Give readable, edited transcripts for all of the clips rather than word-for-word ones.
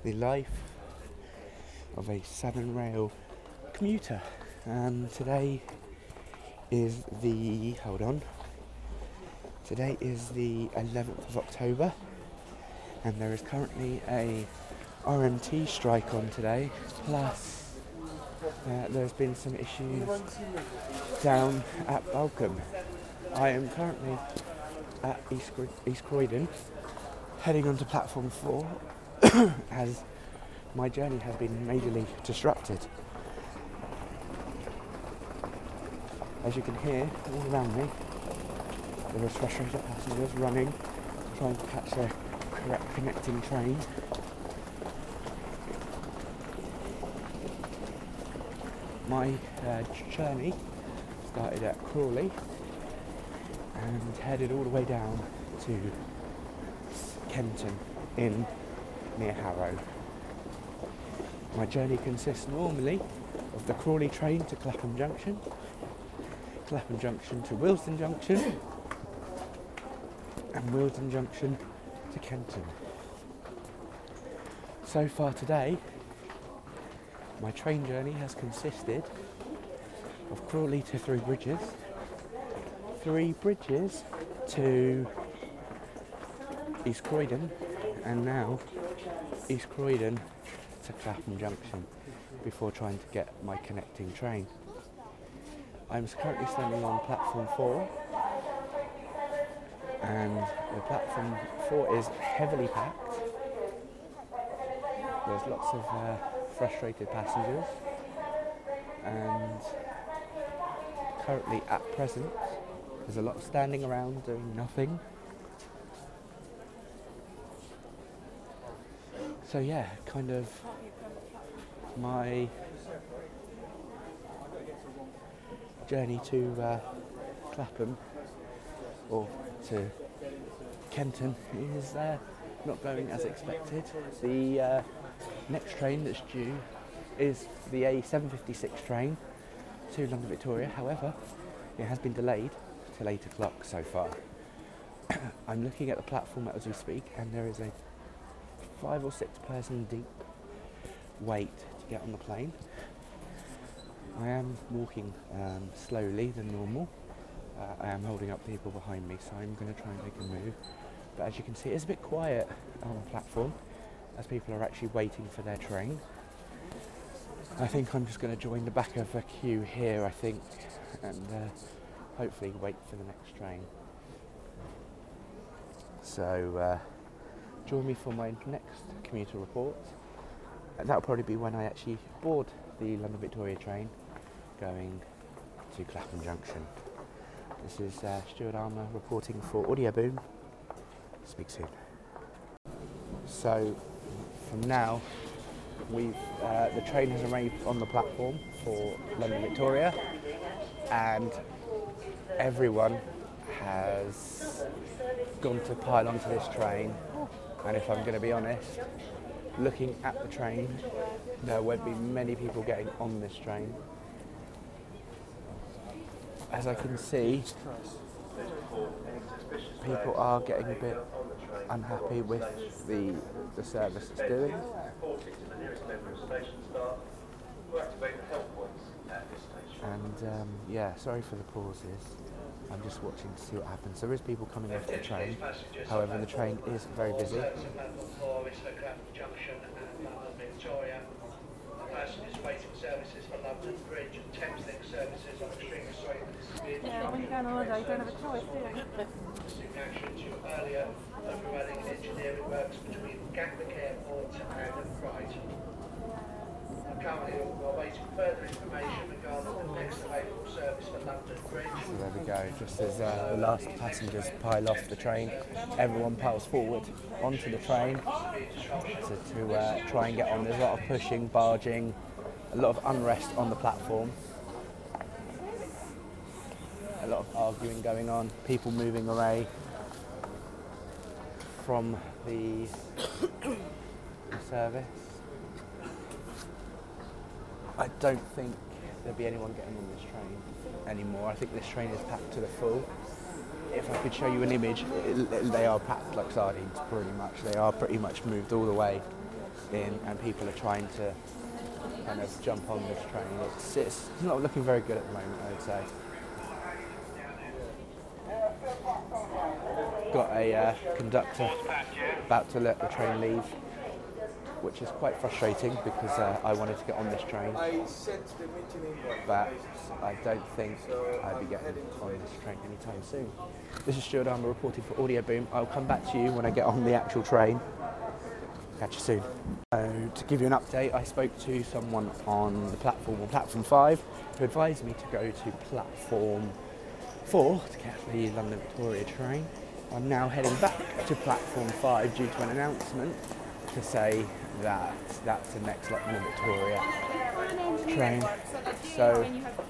the life of a Southern Rail commuter. Today is the 11th of October, and there is currently a RMT strike on today, plus there's been some issues down at Balcombe. I am currently at East Croydon, heading onto platform 4 as my journey has been majorly disrupted. As you can hear all around me, there are frustrated passengers running, trying to catch their correct connecting train. My journey started at Crawley and headed all the way down to Kenton near Harrow. My journey consists normally of the Crawley train to Clapham Junction, Clapham Junction to Willesden Junction, and Willesden Junction to Kenton. So far today, my train journey has consisted of Crawley to Three Bridges to East Croydon, and now East Croydon to Clapham Junction before trying to get my connecting train. I'm currently standing on platform 4, and the platform 4 is heavily packed. There's lots of frustrated passengers, and currently at present there's a lot of standing around doing nothing. So yeah, kind of my journey to Clapham or to Kenton is not going as expected. The next train that's due is the A756 train to London Victoria. However, it has been delayed till 8 o'clock so far. I'm looking at the platform as we speak, and there is a 5 or 6 person deep wait to get on the plane. I am walking slowly than normal. I am holding up people behind me, so I'm going to try and make a move. But as you can see, it's a bit quiet on the platform as people are actually waiting for their train. I think I'm just going to join the back of a queue here, and hopefully wait for the next train. So join me for my next commuter report. That'll probably be when I actually board the London Victoria train going to Clapham Junction. This is Stuart Armour reporting for Audio Boom. Speak soon. So from now, the train has arrived on the platform for London Victoria, and everyone has gone to pile onto this train. And if I'm going to be honest, looking at the train, there won't be many people getting on this train. As I can see, people are getting a bit unhappy with the service it's doing. And sorry for the pauses. I'm just watching to see what happens. There is people coming off the train. However, the train is very busy. Passengers waiting services for London Bridge and Thameslink services on extremely sorry. Yeah, when you go on holiday, you don't have a choice, do you? Action to earlier overrunning engineering works between Gatwick Airport and Brighton. Currently, we're waiting further information regarding the next available service for London Bridge. So there we go. Just as the last passengers pile off the train, everyone piles forward onto the train to try and get on. There's a lot of pushing, barging, a lot of unrest on the platform. A lot of arguing going on, people moving away from the service. I don't think there'll be anyone getting on this train anymore. I think this train is packed to the full. If I could show you an image, they are packed like sardines, pretty much. They are pretty much moved all the way. in, and people are trying to kind of jump on this train. It's not looking very good at the moment, I would say. Got a conductor about to let the train leave, which is quite frustrating because I wanted to get on this train, but I don't think I'll be getting on this train anytime soon. This is Stuart Armour reporting for Audio Boom. I'll come back to you when I get on the actual train. Catch you soon. To give you an update, I spoke to someone on the platform, or platform 5, who advised me to go to platform 4 to catch the London Victoria train. I'm now heading back to platform 5 due to an announcement to say that that's the next London Victoria train. So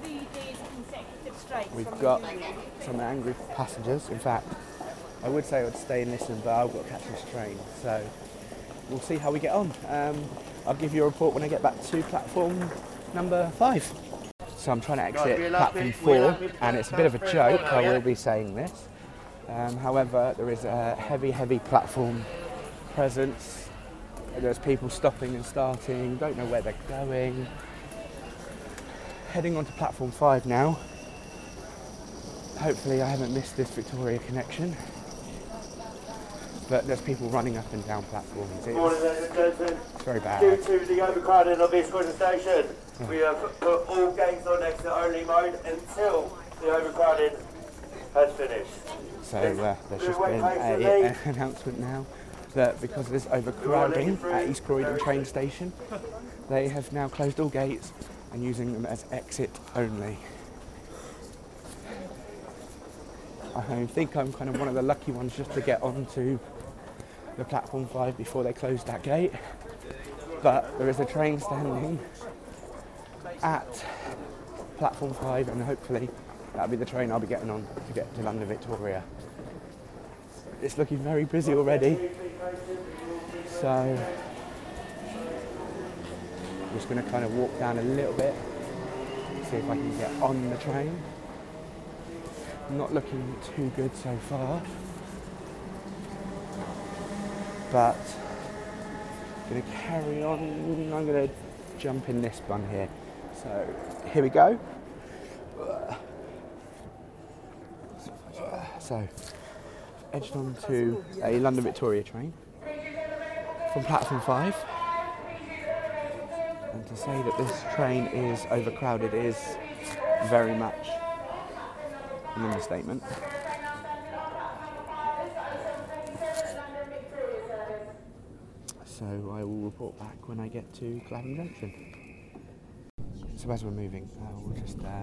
we've got some angry passengers. In fact, I would say I would stay and listen, but I've got to catch this train. So we'll see how we get on. I'll give you a report when I get back to platform number 5. So I'm trying to exit platform 4, and it's a bit of a joke, I will be saying this. However, there is a heavy platform presence. There's people stopping and starting, don't know where they're going. Heading on to platform 5 now. Hopefully I haven't missed this Victoria connection. But there's people running up and down platforms. It's very bad. Due to the overcrowding of East Croydon Station, we have put all gates on exit only mode until the overcrowding has finished. So there's just been an announcement now that because there's overcrowding at East Croydon train station, they have now closed all gates and using them as exit only. I think I'm kind of one of the lucky ones just to get onto the platform 5 before they close that gate. But there is a train standing at platform 5, and hopefully that'll be the train I'll be getting on to get to London Victoria. It's looking very busy already, so I'm just going to kind of walk down a little bit, see if I can get on the train. Not looking too good so far, but I'm going to carry on. I'm going to jump in this bun here. So here we go. So edged onto a London Victoria train from platform 5, and to say that this train is overcrowded is very much an understatement. So I will report back when I get to Clapham Junction. So as we're moving, we'll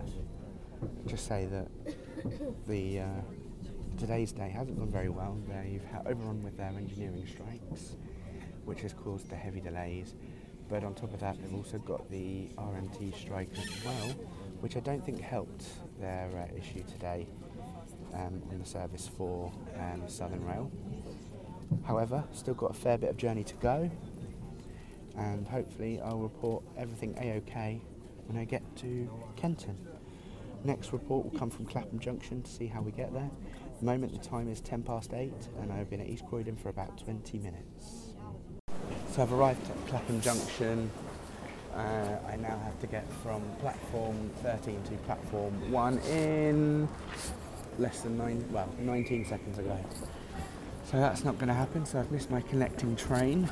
just say that the today's day hasn't gone very well. They've overrun with their engineering strikes, which has caused the heavy delays. But on top of that, they've also got the RMT strike as well, which I don't think helped their issue today on the service for Southern Rail. However, still got a fair bit of journey to go, and hopefully I'll report everything A-OK when I get to Kenton. Next report will come from Clapham Junction to see how we get there. At the moment the time is 8:10, and I've been at East Croydon for about 20 minutes. So I've arrived at Clapham Junction. I now have to get from platform 13 to platform 1 in less than 19 seconds ago. So that's not going to happen, so I've missed my connecting train.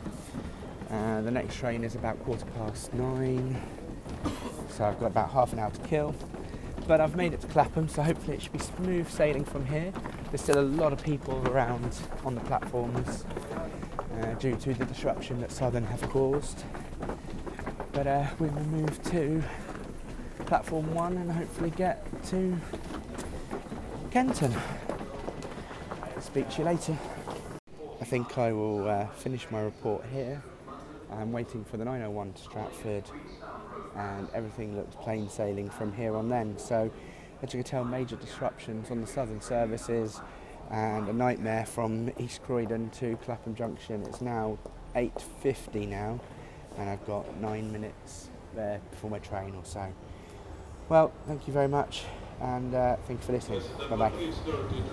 The next train is about 9:15, so I've got about half an hour to kill. But I've made it to Clapham, so hopefully it should be smooth sailing from here. There's still a lot of people around on the platforms due to the disruption that Southern have caused. But we will move to platform 1 and hopefully get to Kenton. Speak to you later. I think I will finish my report here. I'm waiting for the 901 to Stratford, and everything looks plain sailing from here on then. So as you can tell, major disruptions on the Southern services and a nightmare from East Croydon to Clapham Junction. It's now 8:50 now, and I've got 9 minutes there before my train or so. Well, thank you very much, and thank you for listening. Bye bye.